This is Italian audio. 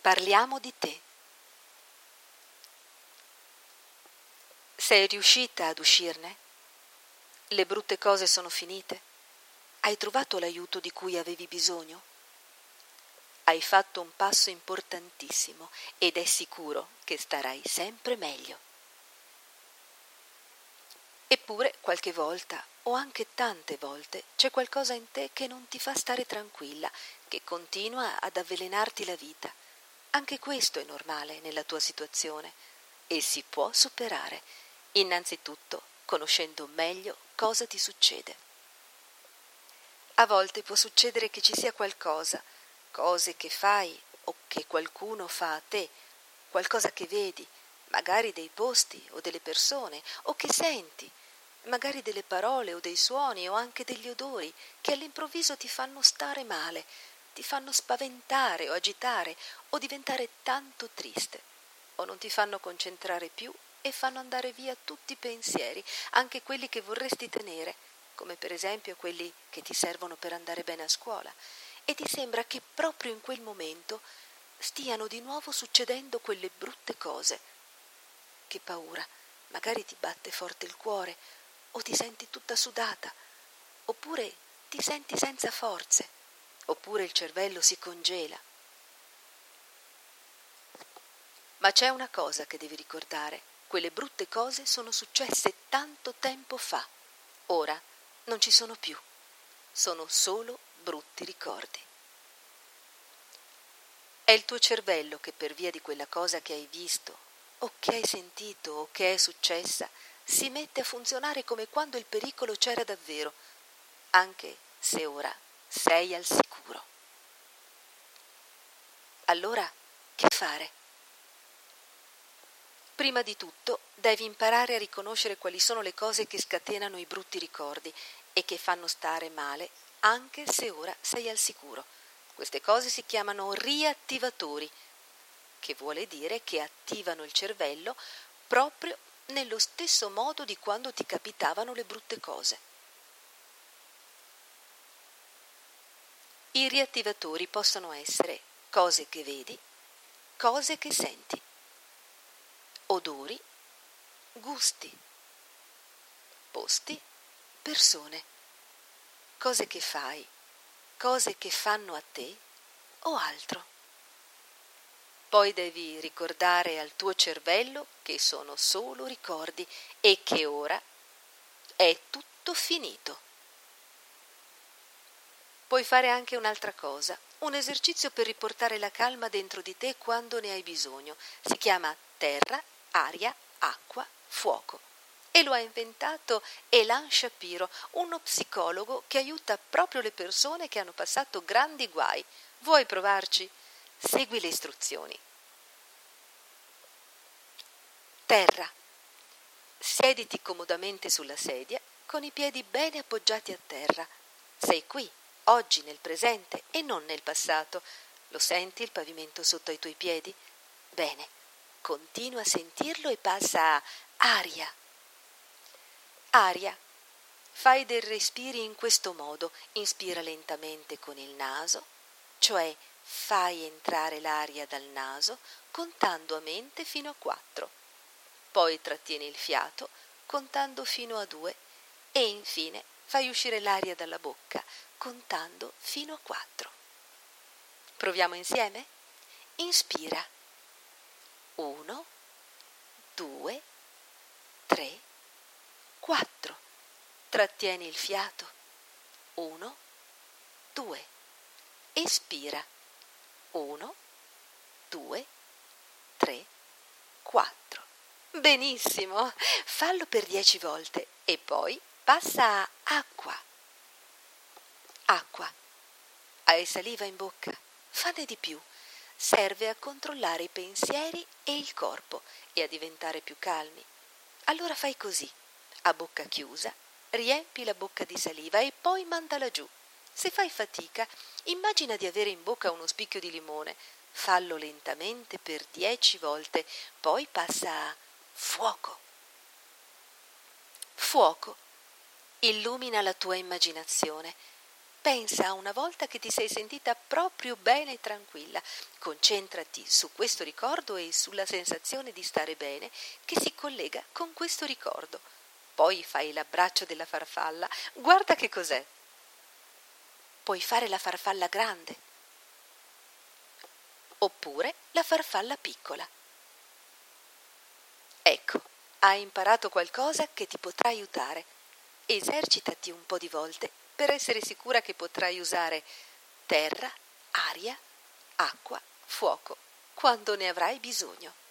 Parliamo di te. Sei riuscita ad uscirne? Le brutte cose sono finite? Hai trovato l'aiuto di cui avevi bisogno? Hai fatto un passo importantissimo ed è sicuro che starai sempre meglio. Eppure qualche volta, o anche tante volte, c'è qualcosa in te che non ti fa stare tranquilla, che continua ad avvelenarti la vita. Anche questo è normale nella tua situazione e si può superare, innanzitutto conoscendo meglio cosa ti succede. A volte può succedere che ci sia qualcosa, cose che fai o che qualcuno fa a te, qualcosa che vedi, magari dei posti o delle persone, o che senti, magari delle parole o dei suoni o anche degli odori che all'improvviso ti fanno stare male, ti fanno spaventare o agitare o diventare tanto triste, o non ti fanno concentrare più e fanno andare via tutti i pensieri, anche quelli che vorresti tenere, come per esempio quelli che ti servono per andare bene a scuola, e ti sembra che proprio in quel momento stiano di nuovo succedendo quelle brutte cose. Che paura, magari ti batte forte il cuore, o ti senti tutta sudata, oppure ti senti senza forze, oppure il cervello si congela. Ma c'è una cosa che devi ricordare: quelle brutte cose sono successe tanto tempo fa. Ora non ci sono più, sono solo brutti ricordi. È il tuo cervello che per via di quella cosa che hai visto, o che hai sentito, o che è successa, si mette a funzionare come quando il pericolo c'era davvero, anche se ora sei al sicuro. Allora, che fare? Prima di tutto, devi imparare a riconoscere quali sono le cose che scatenano i brutti ricordi e che fanno stare male, anche se ora sei al sicuro. Queste cose si chiamano riattivatori, che vuole dire che attivano il cervello proprio nello stesso modo di quando ti capitavano le brutte cose. I riattivatori possono essere cose che vedi, cose che senti, odori, gusti, posti, persone, cose che fai, cose che fanno a te o altro. Poi devi ricordare al tuo cervello che sono solo ricordi e che ora è tutto finito. Puoi fare anche un'altra cosa, un esercizio per riportare la calma dentro di te quando ne hai bisogno. Si chiama terra, aria, acqua, fuoco. E lo ha inventato Elan Shapiro, uno psicologo che aiuta proprio le persone che hanno passato grandi guai. Vuoi provarci? Segui le istruzioni. Terra. Siediti comodamente sulla sedia con i piedi bene appoggiati a terra. Sei qui, oggi, nel presente e non nel passato. Lo senti il pavimento sotto ai tuoi piedi? Bene, continua a sentirlo e passa a aria. Aria. Fai dei respiri in questo modo. Inspira lentamente con il naso, cioè fai entrare l'aria dal naso contando a mente fino a 4. Poi trattieni il fiato contando fino a 2 e infine fai uscire l'aria dalla bocca contando fino a 4. Proviamo insieme? Inspira. 1, 2, 3, 4. Trattieni il fiato. 1, 2. Espira. 1, 2, 3, 4. Benissimo, fallo per 10 volte e poi passa a acqua. Acqua. Hai saliva in bocca? Fanne di più. Serve a controllare i pensieri e il corpo e a diventare più calmi. Allora fai così. A bocca chiusa, riempi la bocca di saliva e poi mandala giù. Se fai fatica, immagina di avere in bocca uno spicchio di limone. Fallo lentamente per 10 volte, poi passa a fuoco. Fuoco. Illumina la tua immaginazione. Pensa a una volta che ti sei sentita proprio bene e tranquilla. Concentrati su questo ricordo e sulla sensazione di stare bene che si collega con questo ricordo. Poi fai l'abbraccio della farfalla. Guarda che cos'è. Puoi fare la farfalla grande oppure la farfalla piccola. Ecco, hai imparato qualcosa che ti potrà aiutare. Esercitati un po' di volte per essere sicura che potrai usare terra, aria, acqua, fuoco quando ne avrai bisogno.